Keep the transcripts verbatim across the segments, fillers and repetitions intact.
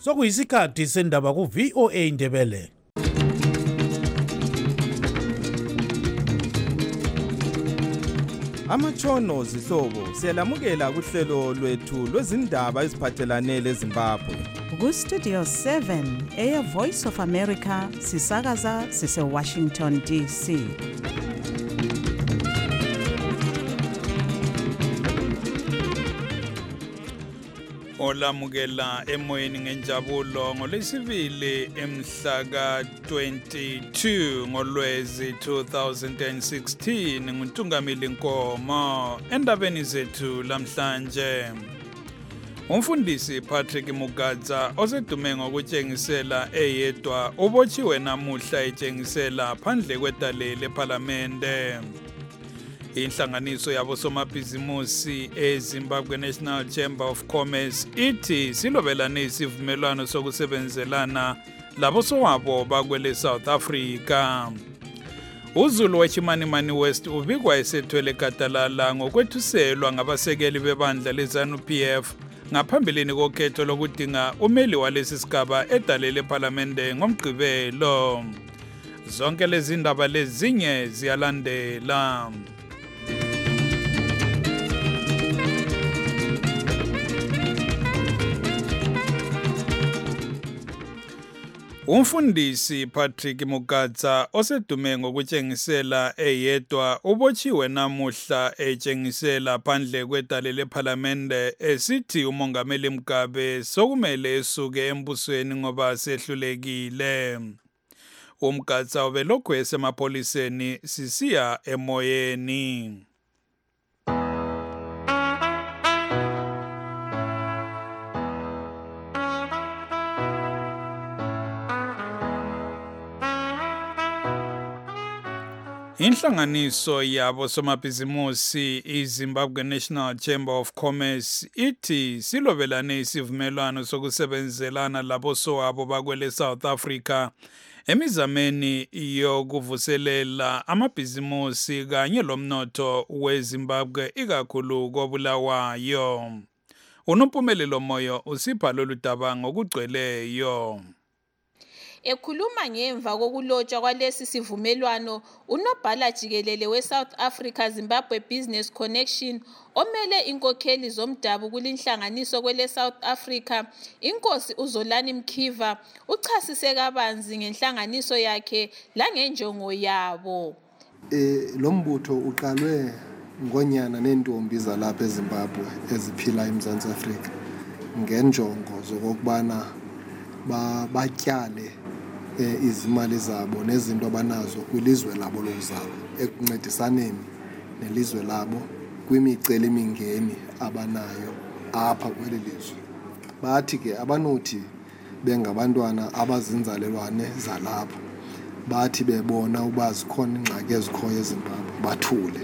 sokuyisikhathi sendaba ku V O A Ndebele. Amatshono zihlobo siyalamukela kuhlelo lwethu lwezindaba eziphathelane leZimbabwe. Ku Studio seven, Air Voice of America, sisakaza sise Washington D C. Olamukela emoyeni ngenjabulo ngolesibili emhla ka twenty-two ngoLwezi two thousand sixteen nguNtungamili Nkomo. Endabeni zethu lamhlanje, umfundisi Patrick Mugadza osedume ngokutshengisela eyedwa ubotshiwe namuhla etshengisela phandle kwedale leParlamente. Inhlanganiso yabosomabhizimusi eZimbabwe National Chamber of Commerce ithi silobelane isivumelwano sokusebenzelana labosowabo bakwele South Africa. uZulu weChimanimani West ubikwa esethwele gadalala ngokwethuselwa ngabasekeli bebandla leZANU P F ngaphambilini kokhetho lokudinga umeli walesi sigaba edale leParlamente ngomgqibelo. Zonke lezi ndaba lezinye ziyalandela. Umfundisi Patrick Mugadza osedume ngokutshengisela eyedwa ubotshiwe namuhla etshengisela phandle kwedale leParlamente esithi uMongameli Mugabe sokumele esuke embusweni ngoba sehlulekile. UMugadza ubelokhu esemapoliseni sisiya emoyeni. Inhlanganiso yabo somabhizimusi iZimbabwe National Chamber of Commerce ithi silobelane isivumelwano sokusebenzelana labosowabo bakwele South Africa emizameni yokuvuselela amabhizimusi kanye lomnotho weZimbabwe ikakhulu koBulawayo. Unompumelelo Moyo usipha lolu daba ngokugcweleyo. Ekhuluma ngemva kokulotshwa kwalesi sivumelwano, unobhala jikelele weSouth Africa Zimbabwe Business Connection omele inkokheli zomdabu kulinhlanganiso kwele South Africa, inkosi uZolani Mkhiva, uchasise kabanzi ngenhlanganiso yakhe langenjongo yabo. Eh lo mbutho uqalwe ngonyana nentombi zalapha eZimbabwe eziphila eMzantsi Afrika ngenjongo zokubana ba batyale eh, izimali zabo nezinto abanazo kwilizwe labo lokuzalwa ekuncedisaneni nelizwe labo kwimiceli mingeni abanayo apha kweli lizwe. Bathi ke abanothi bengabantwana abazinzalelwane zalapha, bathi bebona ukuba zikhona ingxaki ezikhoyo eZimbabwe bathule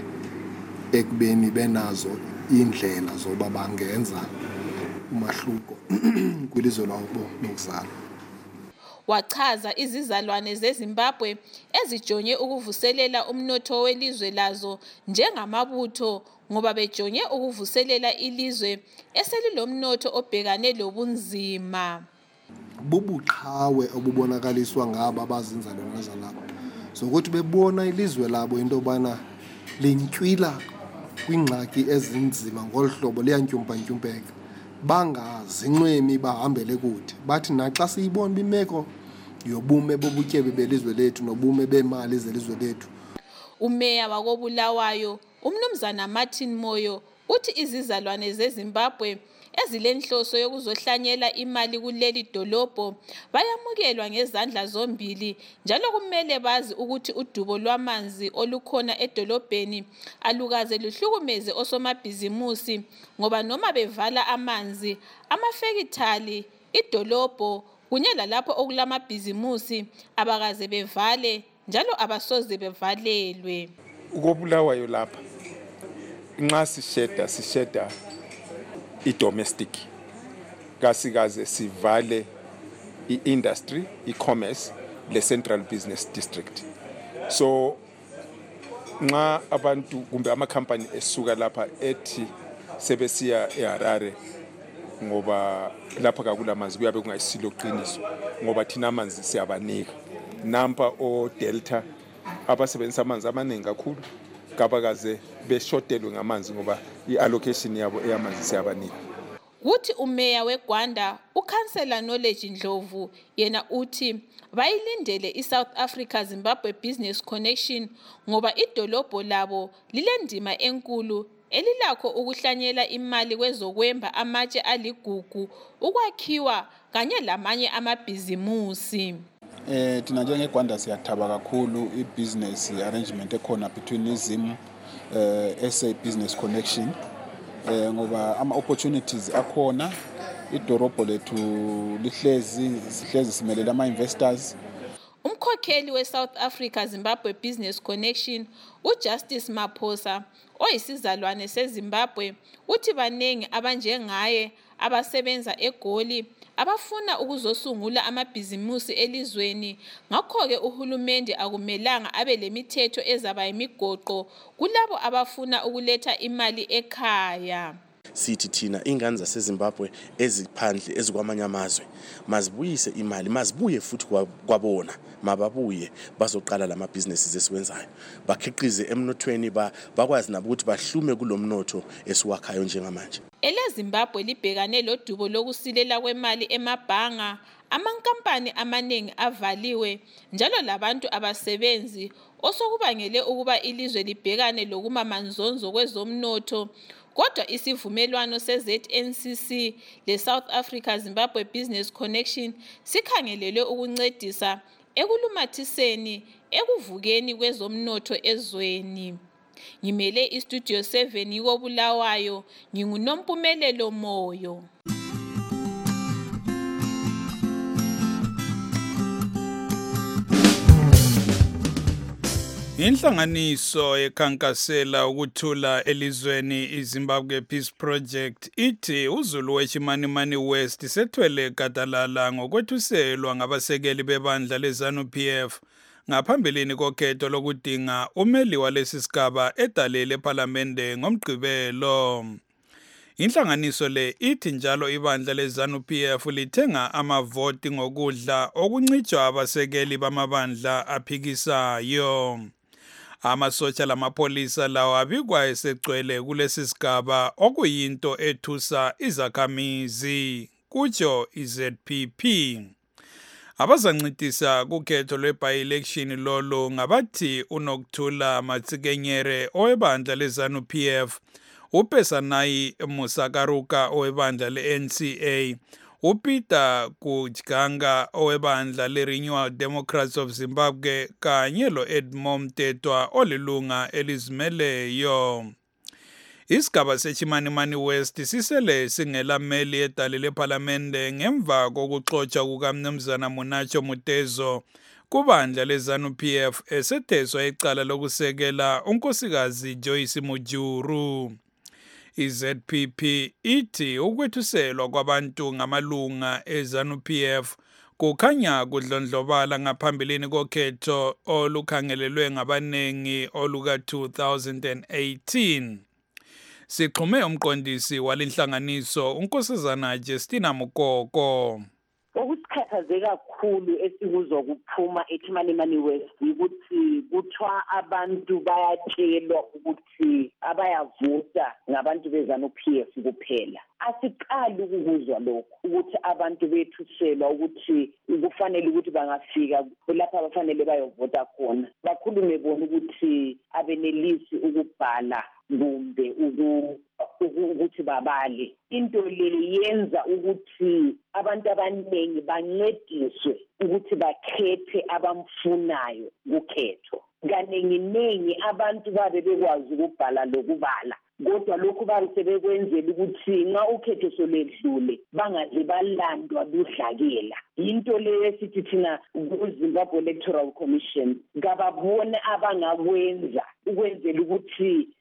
ekubeni benazo indlela zoba bangenza umahluko kwilizwe labo lokuzalwa. Wachaza izizalwane zeZimbabwe ezijonge ukuvuselela umnotho welizwe lazo njengamabutho ngoba bejonge ukuvuselela ilizwe eselilomnotho obhekane lobunzima. Bubuqhawe obubonakaliswa ngaba abazinzalelwane zalapha zokuthi bebona ilizwe labo into bana lintswila kwingxaki ezinzima ngolhlobo liyantyumpa-ntyumpeka, bangazinqwemi bahambele kude. Bathi naxa siyibona bimeko yobume bobutyebi belizwe lethu nobume bemali zelizwe lethu. Umeya wakoBulawayo uMnumzana Martin Moyo uthi izizalwane zeZimbabwe ezilenhloso yokuzohlanyela imali kuleli dolobho bayamukelwa ngezandla zombili, njalo kumele bazi ukuthi udubo lwamanzi olukhona edolobheni alukaze luhlukumeze osomabhizimusi ngoba noma bevala amanzi, amafekithali, idolobho kunye lalapho okulamabhizimusi abakaze bevale njalo abasoze bevalelwe. UkoBulawayo lapha nxa sisheda sisheda i-domestic kasikaze sivale i-industry, i-commerce le-central business district. So nxa abantu kumbe amakhampani esuka lapha ethi sebesiya eHarare ngoba lapha kakulamanzi kuyabe kungayisilo qiniso ngoba thina amanzi siyabanika nampa o Delta abasebenzisa amanzi amaningi kakhulu kabakaze beshotelwe ngamanzi ngoba iallocation yabo eyamanzi siyabanika. Uthi umeya weGwanda uKhansela Knowledge Ndlovu yena uthi bayilindele iSouth Africa Zimbabwe Business Connection ngoba idolobho labo lilendima enkulu elilakho ukuhlanyela imali kwezokwemba amatshe aligugu ukwakhiwa kanye lamanye amabhizimusi. Eh thina njengeGwanda siyathaba kakhulu ibusiness arrangement ekhona between iZim eh S A Business Connection eh ngoba ama opportunities akhona idorobho lethu lihlezi sihlezi simelela ama investors. Umkhokheli weSouth Africa Zimbabwe Business Connection uJustice Maphosa oyisizalwane seZimbabwe uthi banengi abanjengaye abasebenza eGoli abafuna ukuzosungula amabhizimusi elizweni ngakho ke uhulumende akumelanga abe lemithetho ezaba imigoqo kulabo abafuna ukuletha imali ekhaya. Sithi thina ingane zaseZimbabwe eziphandle ezikwamanye amazwe mazibuyise imali mazibuye futhi kwabona mababuye bazoqala lama businesses esiwenzayo bakhiqize emnothweni bakwazi nabo ukuthi bahlume kulomnotho esiwakhayo njengamanje. EleZimbabwe libhekane lodubo lokusilela kwemali emabhanga amankampani amaningi avaliwe njalo labantu abasebenzi osokubangele ukuba ilizwe libhekane lokumamanzonzo kwezomnotho. Kodwa isivumelwano se-Z N C C le-South Africa Zimbabwe Business Connection sikhangelelwe ukuncedisa ekulumathiseni ekuvukeni kwezomnotho ezweni. Ngimele iStudio seven yiko Bulawayo, nginguNompumelelo Moyo. Inhlanganiso ekhankasela ukuthula elizweni iZimbabwe Peace Project ithi uZulu weChimanimani West sethwele gadalala ngokwethuselwa ngabasekeli bebandla leZanu-P F ngaphambilini kokhetho lokudinga umeli walesi sigaba edalele ePhalamende ngomgqibelo. Inhlanganiso le ithi njalo ibandla leZanu-P F lithenga amavoti ngokudla okuncitshwa abasekeli bamabandla aphikisayo. Amasotsha lamapolisa lawo abikwa esegcwele kulesi sigaba okuyinto ethusa izakhamizi kutsho iZ P P. Abazancitisa kukhetho lwe-by-election lolo ngabathi uNokthula Matsikenyere owebandla leZanu-P F, uPesanayi Musakaruka owebandla le-N C A, uPeter Kujganga owebandla le-Renewal Democrats of Zimbabwe kanye lo-Edmond Tetwa olilunga elizimeleyo. Isigaba seChimanimani West sisele singelameli edalele ePhalamende ngemva kokuxotsha kukaMnumzana Munacho Mutezo kubandla leZanu-P F esetheswa icala lokusekela unkosikazi Joyce Mujuru. iZ P P ithi ukwethuselwa kwabantu ngamalunga eZanu-P F kukhanya kudlondlobala ngaphambilini kokhetho olukhangelelwe ngabanengi oluka two thousand eighteen. Sixhume umqondisi walenhlanganiso unkosazana Justina Mukoko. Okusikhathaze kakhulu esikuzwa kuphuma eChimanimani West ukuthi kuthiwa abantu bayatshelwa ukuthi abayavota ngabantu beZanu-P F kuphela. Asiqali ukuzwa lokho ukuthi abantu bethuselwa ukuthi kufanele ukuthi bangafika lapha abafanele bayovota khona. Bakhulume bona ukuthi abenelisi ukubhala kumbe ukuthi babale. Into le yenza ukuthi abantu abaningi bancediswe ukuthi bakhethe abamfunayo kukhetho. Kaningi abantu babe bekwazi ukubhala lokubala. Kodwa lokhu basebekwenzela ukuthi nxa ukhetho soledlule bangaze balandwa budlakela. Into le esithi thina kuZimbabwe Electoral Commission ngababone abangakwenza ukwenzela ukuthi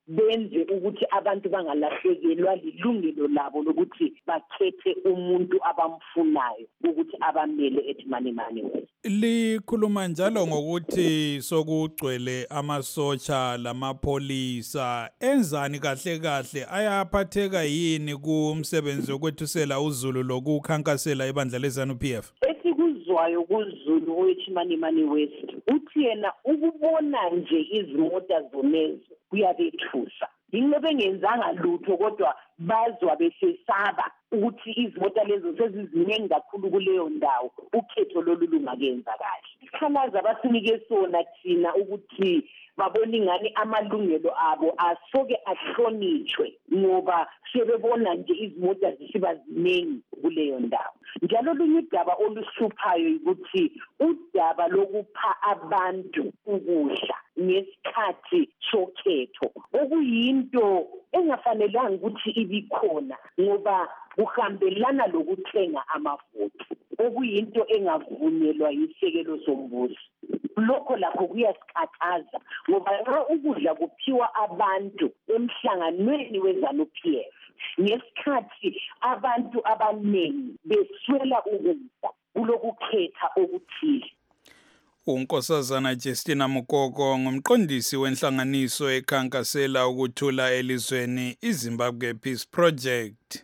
benze ukuthi abantu bangalahlekelwa lilungelo labo lokuthi bakhethe umuntu abamfunayo ukuthi abamele eThimani Mani West. Likhuluma njalo ngokuthi sokugcwele amasotsha lamapholisa, enzani kahle kahle ayaphatheka yini kumsebenzi wokwethusela uZulu lokukhankasela ibandla leZANU P F? Esikuzwayo kuZulu weThimani Mani West uthi yena ukubona nje izimota zonezo kuyabethusa. Yinto bengenzanga lutho kodwa bazwa besesaba ukuthi izimota lezo seziziningi kakhulu kuleyo ndawo, ukhetho lolu lungakenza kahle. Ikhalaza basinike sona thina ukuthi babona ingani amalungelo abo asoke ahlonishwe ngoba sebebona nje izimota zisiba ziningi kuleyo ndawo. Njalo lunye udaba oluhluphayo ukuthi udaba lokupha abantu ukudla ngesikhathi sokhetho okuyinto engafanelanga ukuthi ibikhona ngoba kuhambelana lokuthenga amavoti okuyinto engavunyelwa yisekelo sombuso. Lokho lakho kuyasikhathaza ngoba nxa ukudla kuphiwa abantu emhlanganweni weZANU P F ngesikhathi abantu abaningi beswela ukudla kulokukhetha okuthile. uNkosazana Justina Mukoko ngumqondisi wenhlanganiso ekhankasela ukuthula elizweni iZimbabwe Peace Project.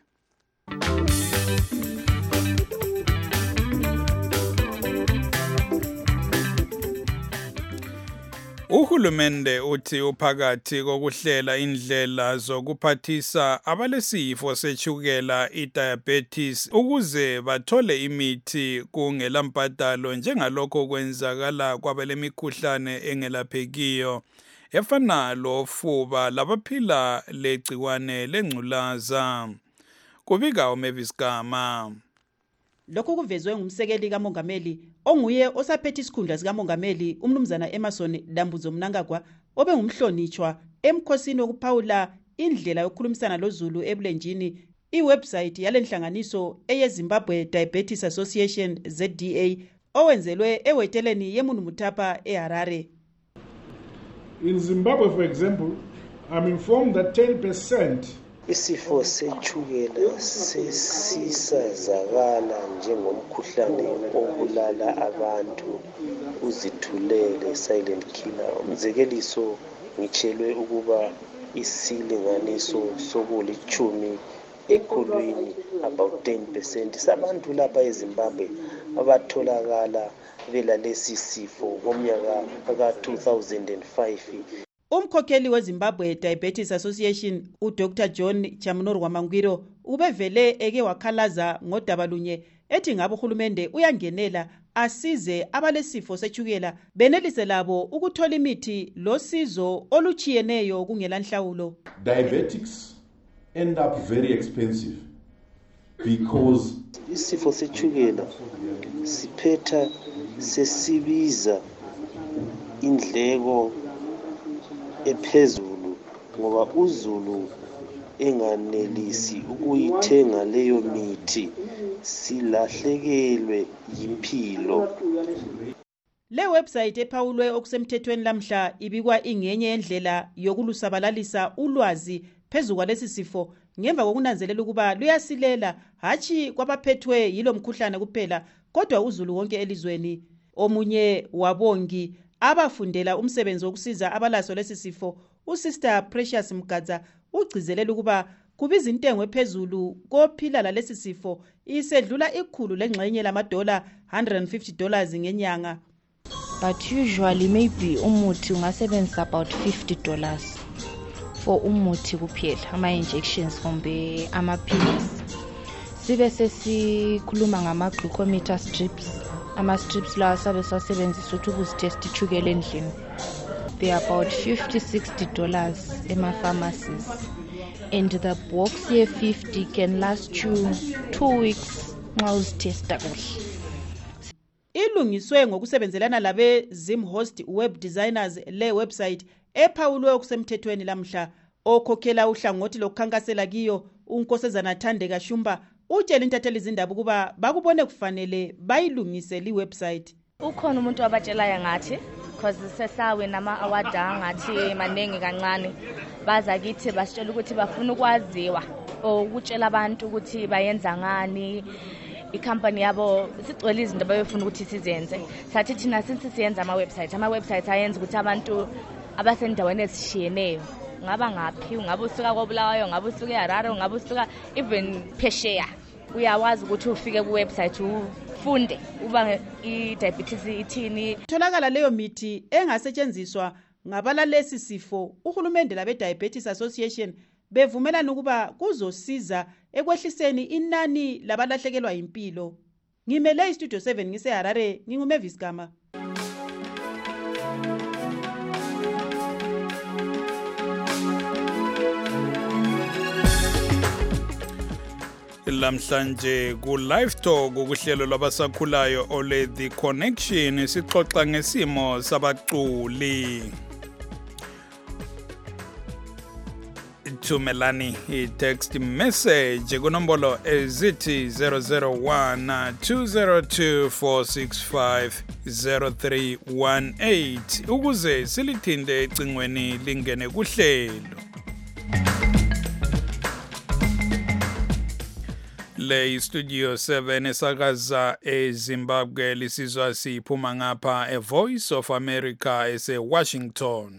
Uhulumende uthi uphakathi kokuhlela indlela zokuphathisa abalesifo sechukela i-diabetes ukuze bathole imithi kungela mbadalo njengalokho kwenzakala kwabalemikhuhlane engelaphekiyo efana lofuba labaphila legciwane lengculaza. Kubika uMavis Gama. Lokhu kuvezwe ngumsekeli kaMongameli onguye osaphethe isikhundla sikaMongameli umnumzana Emerson Dambuzo Mnangagwa obe ngumhlonishwa emkhosini wokuphawula indlela yokukhulumisana loZulu ebulenjini. Iwebsite yalenhlanganiso eyeZimbabwe Diabetes Association Z D A owenzelwe eweteleni yeMunu Mutapa eHarare. In Zimbabwe, for example, I'm informed that ten percent isifo sechukela sesisazakala njengomkhuhlane obulala abantu uzithulele silent killer. Umzekeliso ngitshelwe ukuba isilinganiso sokulichumi ekhulwini about ten percent sabantu lapha eZimbabwe abatholakala belalesi sifo ngomnyaka ka two thousand five. Umkhokheli weZimbabwe Diabetes Association uDr John Chamnorwa Mangwiro ubevele eke wakhalaza ngodaba lunye ethi ngabe uhulumende uyangenela asize abalesifo sechukela benelise labo ukuthola imithi losizo oluchiyeneyo kungela nhlawulo. Diabetics end up very expensive because isifo sechukela siphetha sesibiza indleko ephezulu ngoba uZulu enganelisi ukuyithenga leyo mithi silahlekelwe yimpilo. Le website ephawulwe okusemthethweni lamhla ibikwa ingenye yendlela yokulusabalalisa ulwazi phezu kwalesi sifo ngemva kokunanzelela ukuba luyasilela hachi kwabaphethwe yilo mkhuhlane kuphela kodwa uZulu wonke elizweni. Omunye wabongi abafundela umsebenzi wokusiza abalaso lesi sifo uSister Precious Mgadza ugcizelela ukuba kubiza intengo ephezulu kophila lalesi sifo isedlula ikhulu lengxenye lamadola one hundred fifty dollars ngenyanga. But usually maybe umuthi ungasebenzisa about fifty dollars for umuthi kuphela ama injections kumbe amaphilisi. Sibe sesikhuluma ngama glucometer strips. Ama strips lawa sabe sasebenzisa ukuthi ukuzitest ichukela endlini. They are about fifty to sixty dollars ema pharmacies. And the box ye fifty can last you two weeks nxa uzitesta kuhle. Ilungiswe ngokusebenzelana labe Zimhost web designers le website ephawulwe okusemthethweni lamhla. Okhokhela uhlangothi lokukhankasela kiyo uNkosazana Thandeka Shumba utshela intatheli izindaba ukuba bakubone kufanele bayilungise li website. Ukhona umuntu wabatshela ngathi because sesawe nama award ngathi manengi kancane baza kithi basitshela ukuthi bafuna ukwaziwa ukutshela abantu ukuthi bayenza ngani i-company yabo sigcwele izinto abayefuna ukuthi sizenze. Sathi thina since siyenza ama-website ama-website ayenza ukuthi abantu abasendaweni ezishiyeneyo ngaba ngaphi ngabe usuka koBulawayo ngabe usuka eHarare ngabe usuka even phesheya uyawazi ukuthi ufike ku-website ufunde uba i-diabetes ithini. Tholakala leyo mithi engasetshenziswa ngabalalesi sifo. Uhulumende labe-Diabetes Association bevumelana ukuba kuzosiza ekwehliseni inani labalahlekelwa impilo. Ngimele iStudio seven ngiseHarare, nginguMavis Gama. Lamhlanje ku live talk ukuhlelo lwabasakhulayo ole The Connection sixoxa ngesimo sabaculi. Thumelani i-text message kunombolo ezithi zero zero one two zero two four six five zero three one eight ukuze silithinde ecingweni lingene kuhlelo. Le Studio seven esakaza eZimbabwe lisizwa siphuma ngapha e Voice of America ese Washington.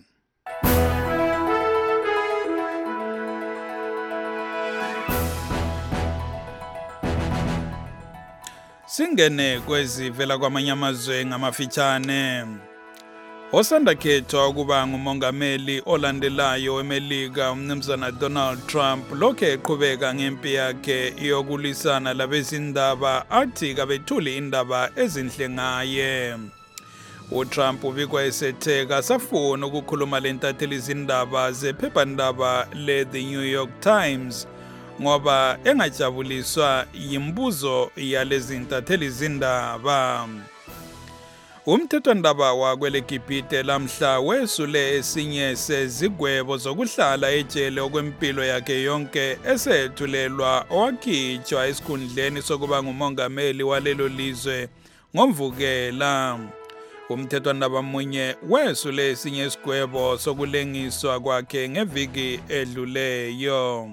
Singene kwezivela kwamanye amazwe ngamafitshane. Osanda khethwa ukuba ngumongameli olandelayo eMelika umnumzana Donald Trump lokho eqhubeka ngempi yakhe yokulisana labezindaba athi kabethuli indaba ezinhle ngaye. uTrump ubikwa esetheka safuna ukukhuluma lentatheli izindaba zephephandaba le The New York Times ngoba engajabuliswa yimbuzo yalezi ntatheli izindaba. Umthethwandaba wakwele Gibhite lamhla wesule esinye sezigwebo zokuhlala ejele okwempilo yakhe yonke esethulelwa owakhitshwa esikhundleni sokuba ngumongameli walelo lizwe ngomvukela. Umthethwandaba munye wesule esinye isigwebo sokulengiswa kwakhe ngeviki edluleyo.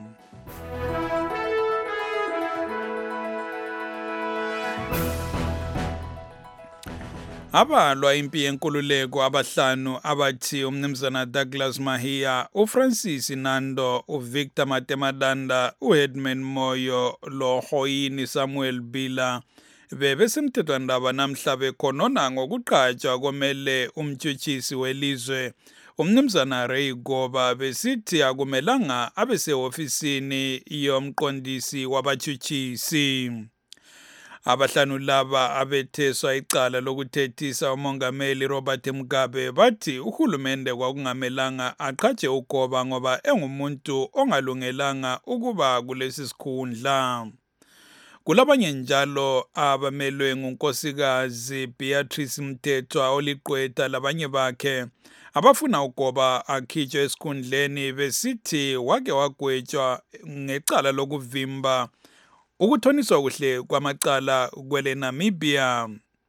Abalwa impi yenkululeko abahlanu abathi umnumzana Douglas Mahia, uFrancis Nando, uVictor Matemadanda, uHedman Moyo, loHoyini Samuel Bila bebesemthethwandaba namhla bekhonona ngokuqhatshwa komele umtshutshisi welizwe umnumzana Ray Goba besithi akumelanga abesehofisini yomqondisi wabatshutshisi. Abahlanu laba abetheswa icala lokuthethisa umongameli Robert Mugabe bathi uhulumende kwakungamelanga aqhatshe uGoba ngoba engumuntu ongalungelanga ukuba kulesi sikhundla. Kulabanye njalo abamelwe ngunkosikazi Beatrice Mthethwa oliqweta labanye bakhe abafuna uGoba akhitshwe esikhundleni besithi wake wagwetshwa ngecala lokuvimba ukuthoniswa kuhle kwamacala kwele Namibia.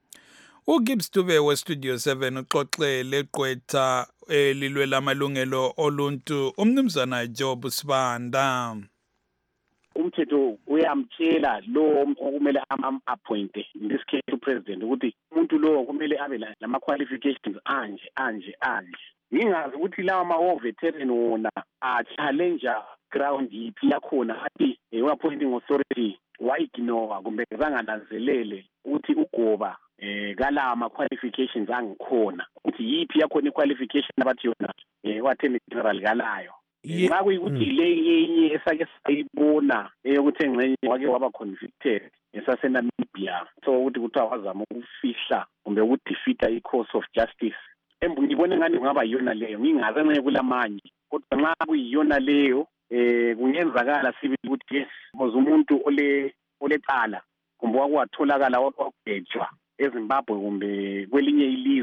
uGibbs Dube we Studio seven uxoxe leqwetha elilwela amalungelo oluntu umnumzana Job Sibanda. Umthetho uyamtshela lo okumele am-appointe in this case upresident ukuthi umuntu lo kumele abe lama qualifications anje anje anje. Ngingazi ukuthi lawa ma veteran wona a challenge ground yipi yakhona athi appointing authority wayignore kumbe zangananzelele ukuthi uGoba eh kala ama qualifications angikhona ukuthi yipi yakhona iqualification abathi yona eh watheni general kalayo. Ngaku ukuthi le yenye esake sayibona ukuthi engcenye wake waba convicted esase Namibia so ukuthi kuthiwa wazama ukufihla kumbe ukudefeata i-course of justice. Embu ngibone ngani ngaba yona leyo ngingaze nxe kulamanye kodwa nxa kuyiyona leyo eh kungenzakala sibe ukuthi yes because umuntu ole olecala kumbe wakwatholakala wakwagejwa eZimbabwe kumbe kwelinye ilizwe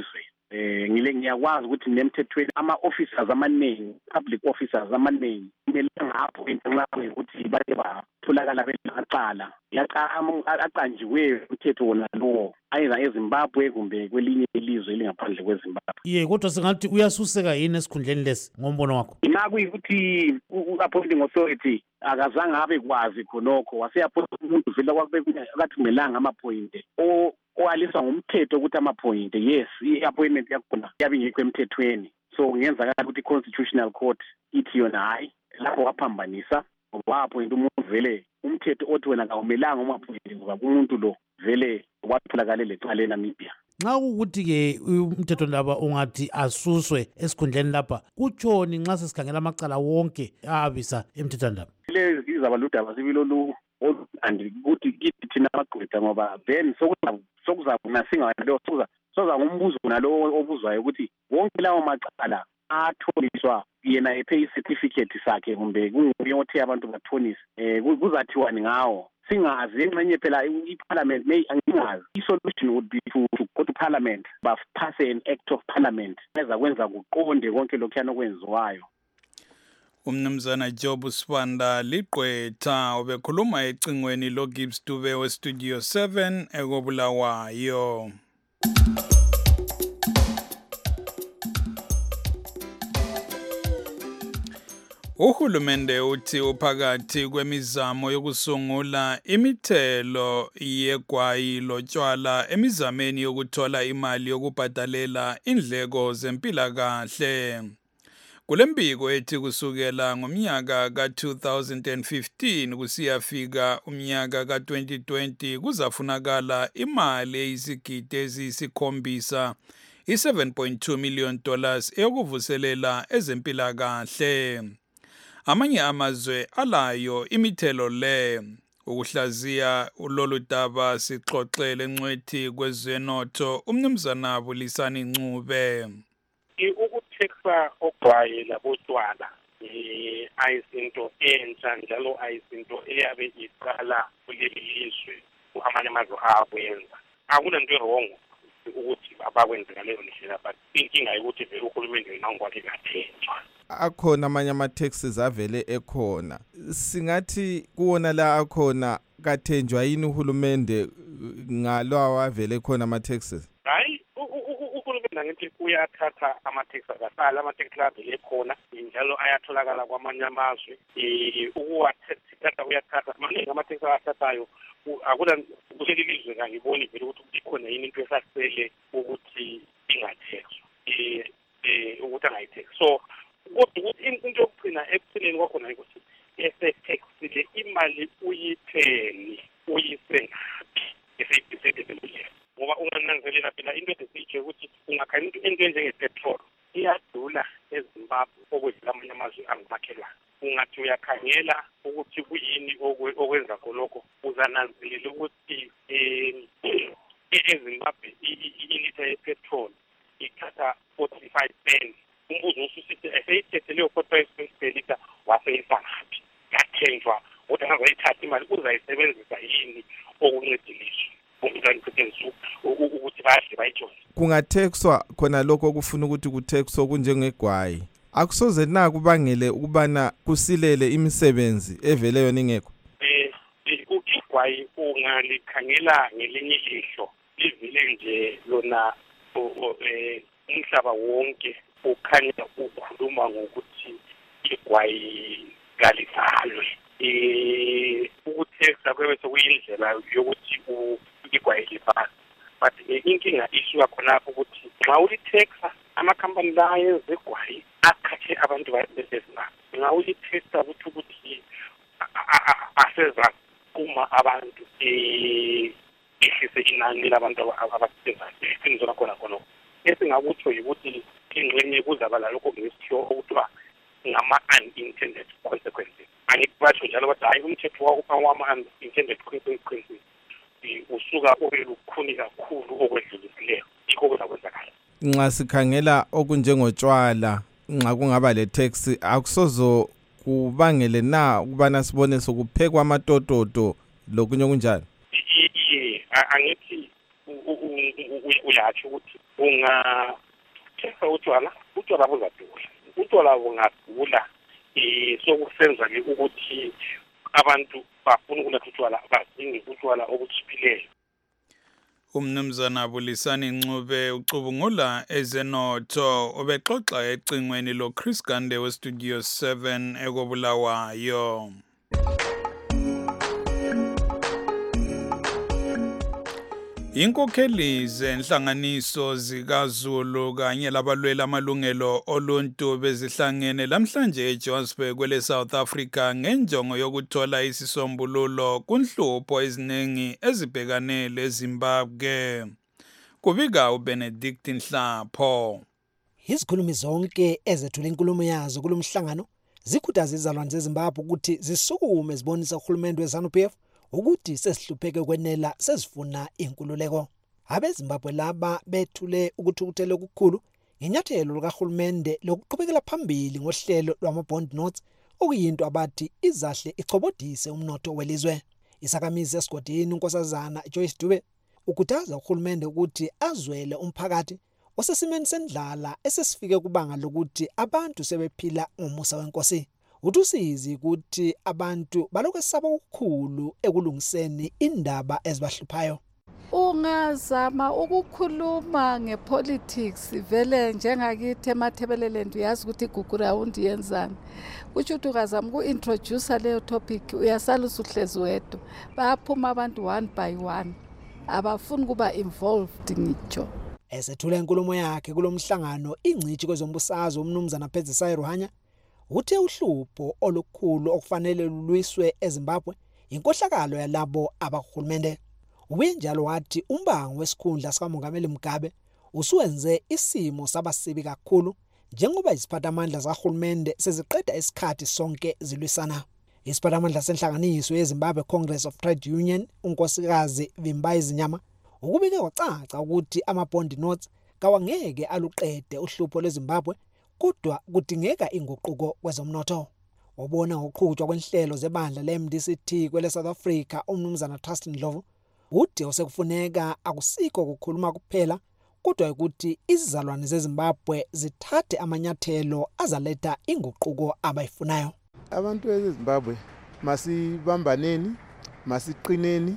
eh ngile ngiyakwazi ukuthi nemthethweni ama officers amaningi public officers amaningi kumele ngapho inxa ukuthi baye batholakala belaqala yaqanjiwe umthetho wona lo ayena eZimbabwe kumbe kwelinye ilizwe elingaphandle kweZimbabwe. Ye kodwa singathi uyasuseka yini esikhundleni lesi ngombono wakho? Naku ukuthi u-appointing authority akazange abe kwazi khonokho wase-appoint umuntu vele kwakube akathi kumelanga amaphoyinte o oaliswa ngumthetho ukuthi amaphoyinte yes i-appointment yakhona yabe ingekho emthethweni so ngenzakala ukuthi i-constitutional court ithi yona hayi lapho waphambanisa waphoyinta umuntu vele umthetho othi wena kawumelanga umaphoyinte ngoba umuntu lo vele watholakala lecala eNamibia. Nxa ukuthi ke umthetho ndaba ungathi asuswe esikhundleni lapha kutshoni nxa sesikhangela amacala wonke abisa emthethwandaba? Lezi izaba ludaba sibilolu oluthandi ukuthi kithi thina amagqwetha ngoba then sokuza nasingalo sokuza soza ngumbuzo nalo obuzwayo ukuthi wonke lawo macala atholiswa yena ephe certificate sakhe kumbe kunguye othe abantu bathonisa eh kuzathiwani ngawo singazi engxenye phela iParliament may angingazi isolution would be to, to go to Parliament but pass an act of Parliament eza kwenza kuqonde konke lokhuyana okwenziwayo. Umnumzana Job Sibanda liqwetha obekhuluma ecingweni lo Gibbs Dube we Studio seven ekobulawayo. Uhulumende uthi uphakathi kwemizamo yokusungula imithelo yegwayi lotshwala emizameni yokuthola imali yokubhadalela indleko zempilakahle. Kulembiko ethi kusukela ngomnyaka ka two thousand fifteen kusiyafika umnyaka ka twenty twenty kuzafunakala imali eyizigidi eziyisikhombisa i seven point two million dollars eyokuvuselela ezempilakahle. Amanye amazwe alayo imithelo le. Ukuhlaziya ulolu daba sixoxele ncwethi kwezenotho umnumzana Bulisani Ncube. Ukutheksa ogwayi labotshwala eh ayisinto entsha njalo ayisinto eyabe iqala kuleli lizwe amanye amazwe akwenza. Akunanto wrong ukuthi abakwenza ngaleyo ndlela but inkinga ukuthi vele uhulumende nangwathi kathenjwa. Akhona amanye ama-taxes avele ekhona singathi kuwona la akhona kathenjwa yini uhulumende ngalawa avele khona ama-taxes? Hayi uhulumende ngithi uyathatha ama-taxes akasala ama-taxes avele khona njalo ayatholakala kwamanye amazwe eh ukuwathatha uyathatha maningi ama-taxes athathayo akula kuleli lizwe ngiboni vele ukuthi ikhona yini into esasele ukuthi ingathexwa eh eh ukuthi angayithexwa so kodwa ukuthi into yokugcina ekupheleni kwakhona ukuthi esethexile imali uyitheni uyise eseyibhisedele ngoba ungananzelela phela into esiyitshe ukuthi ungakhanya into into njenge-petrol iyadula eZimbabwe okwedlula amanye amazwe angumakhelwane ungathi uyakhangela ukuthi kuyini okwenza khonokho uzananzelela ukuthi eZimbabwe ilitha yepetrol ithatha forty-five pence umbuzo ususithi eseyithethe leyo forty-five pence per liter waseyisangaphi yathenjwa kodwa ngazayithatha imali uzayisebenzisa yini okuncediliswa ukuthi badle bayijole. Kungathexwa khona lokho okufuna ukuthi kuthexwe kunjengegwayi akusoze na kubangele ukubana kusilele imisebenzi evele yona ingekho. Eh igwayi ungalikhangela ngelinye ihlo livile nje lona eh umhlaba wonke ukhanya ukhuluma ngokuthi igwayi kalisalwe eh ukuthexta kwebese kuyindlela yokuthi igwayi liphasi but inkinga isuka khonapho ukuthi xa ulithexta amakhampani la yenza igwayi akhathe abantu besezina nxa ulithexta ukuthi ukuthi aseza kuma abantu eh ehlise inani labantu abasebenzayo iqiniso khona khona esingakutsho ukuthi ingxenye kuzaba lalokho ngesithiyo okuthiwa ngama-unintended consequences angikubatsho njalo kodwa hayi umthetho wama-unintended consequences usuka ube lukhuni kakhulu okwedlulisileyo yikho kuzakwenzakala. Nxa sikhangela okunjengotshwala nxa kungaba le tax akusozo kubangele na ukubana sibone sokuphekwa amatototo lokunye kunjalo. Iye angithi uyatsho ukuthi unga ukuthenga utshwala utshwala buzadula utshwala bungadula um sokusenza-ke ukuthi abantu bafuna ukuletha utshwala badinge utshwala obuchiphileyo. Umnumzana Bulisani Ncube ucubungula ezenotho obexoxa ecingweni lo Chris Gande we Studio seven ekobulawayo. Inkokheli zenhlanganiso zikaZulu kanye labalwela amalungelo oluntu bezihlangene lamhlanje eJohannesburg kwele South Africa ngenjongo yokuthola isisombululo kunhlupho eziningi ezibhekane leZimbabwe. Kubika uBenedict Nhlapho. Izikhulumi zonke ezethula inkulumo yazo kulomhlangano zikhuthaza izalwane zeZimbabwe ukuthi zisukume zibonisa uhulumende weZANU P F ukuthi sesihlupheke kwenela sesifuna inkululeko. AbeZimbabwe laba bethule ukuthukuthela okukhulu ngenyathelo likahulumende lokuqhubekela phambili ngohlelo lwama-bond notes okuyinto abathi izahle ichobodise umnotho welizwe. Isakhamizi esigodini unkosazana Joyce Dube ukhuthaza uhulumende ukuthi azwele umphakathi osesimeni sendlala esesifike kubanga lokuthi abantu sebephila ngomusa wenkosi. Utusizi ukuthi abantu balokhu esaba ukukhulu ekulungiseni indaba ezibahluphayo. Ungazama ukukhuluma ngepolitics vele njengakithi eMathebeleland uyazi ukuthi gugurawund yenzani. Kuthi ukazama uku-introduce leyo topic uyasala usuhlezi wedwa. Bayaphuma abantu one by one. Abafuni kuba involved ngitsho. Esethula inkulumo yakhe kulomhlangano ingcithi kwezombusazwe umnumzana Phezisai Ruhanya uthe uhlupho olukhulu okufanele lulwiswe eZimbabwe inkohlakalo yalabo abahulumende. Ubenjalo wathi umbango wesikhundla sikamongameli Mugabe usuwenze isimo sabasibi kakhulu njengoba iziphathamandla zahulumende seziqeda isikhathi sonke zilwisana. Isiphathamandla senhlanganiso yeZimbabwe Congress of Trade Union unkosikazi Vimbayi Zinyama ukubike kwacaca ukuthi ama-bond notes kawangeke aluqede uhlupho lweZimbabwe kodwa kudingeka inguquko kwezomnotho. Wabona ngokuqhutshwa kwenhlelo zebandla le-M D C T kwele South Africa umnumzana Trust Ndlovu uthi osekufuneka akusikho ukukhuluma kuphela kodwa ukuthi izizalwane zeZimbabwe zithathe amanyathelo azaletha inguquko abayifunayo. Abantu beZimbabwe masibambaneni, masiqineni,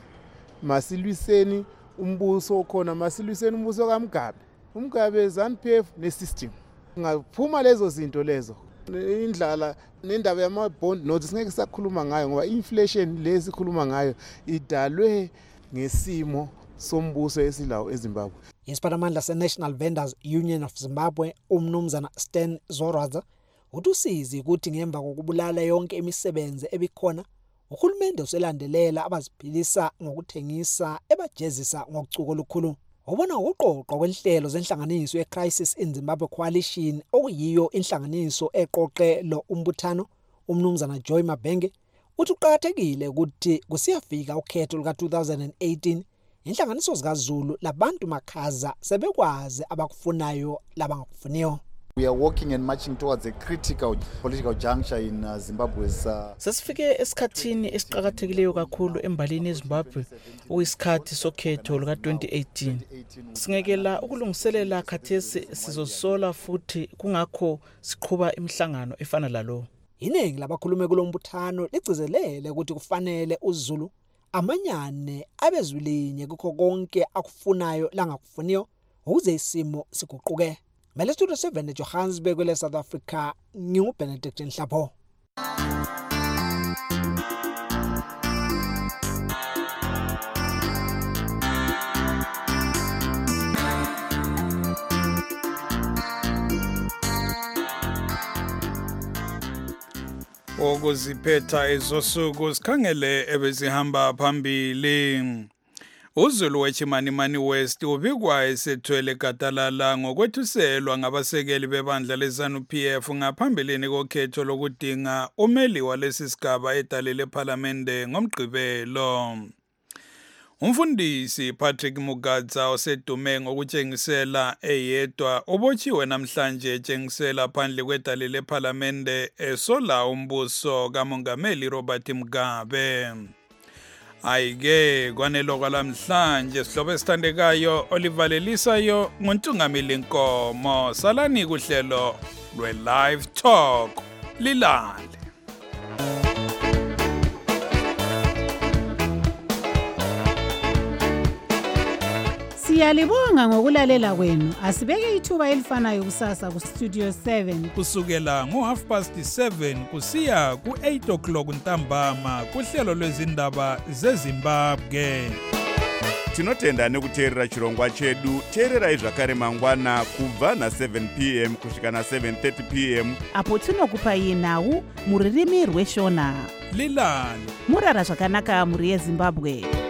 masilwiseni umbuso okhona, masilwiseni umbuso kaMugabe. uMugabe ZANU P F ne-system. Ngaphuma lezo zinto lezo indlala nendaba yama-bond notes singeke sakhuluma ngayo ngoba inflation lezi khuluma ngayo idalwe ngesimo sombuso esilawo eZimbabwe. Isiphathamandla se-National Vendors Union of Zimbabwe umnumzana Stan Zoraza utusizi ukuthi ngemva kokubulala yonke imisebenzi ebikhona uhulumende uselandelela abaziphilisa ngokuthengisa ebajezisa ngokucuko olukhulu. Ubona ukuqoqwa kwenhlelo zenhlanganiso ye-Crisis in Zimbabwe Coalition okuyiyo inhlanganiso eqoqe lo umbuthano umnumzana Joy Mabenge uthi uqhakathekile ukuthi kusiyafika ukhetho luka two thousand eighteen inhlanganiso zikaZulu labantu makhaza sebekwazi abakufunayo labangakufuniyo. We are walking and marching towards a critical political juncture in uh, Zimbabwe's uh... Sesifike esikhathini esiqhakathekileyo kakhulu embalini eZimbabwe uyisikhathi sokhetho luka twenty eighteen. Singekela ukulungiselela khathesi sizosola futhi kungakho siqhuba imihlangano efana lalo. Iningi labakhulume kulombuthano ligcizelele ukuthi kufanele uZulu amanyane abezwilinye kukho konke akufunayo langakufuniyo ukuze isimo siguquke. Mele Studio seven eJohannesburg kwele South Africa nginguBenedict Nhlapho. Okuziphetha ezosuku sikhangele ebezihamba phambili. uZulu weChimanimani West ubikwa esethwele gadalala ngokwethuselwa ngabasekeli bebandla leZANU P F ngaphambilini kokhetho lokudinga umeli walesi sigaba edale lePhalamende ngomgqibelo. Umfundisi Patrick Mugadza osedume ngokutshengisela eyedwa ubotshiwe namhlanje etshengisela phandle kwedale lePhalamende esola umbuso kaMongameli Robert Mugabe. Ayike kwanelo kwalamhlanje sihlobo esithandekayo olivalelisayo nguntungamili Nkomo. Salani kuhlelo lwe Live Talk. Lilale. Siyalibonga ngokulalela kwenu. Asibeke ithuba elifanayo kusasa ku Studio seven. Kusukela ngo half past seven kusiya ku eight o'clock ntambama kuhlelo lwezindaba zeZimbabwe. Tinotenda nekuteerera chirongwa chedu. Teererai zvakare mangwana kubva na seven p m kusvika na seven thirty p m apo tinokupai nhau muririmi rweshona. Lilani. Murara zvakanaka muri yeZimbabwe.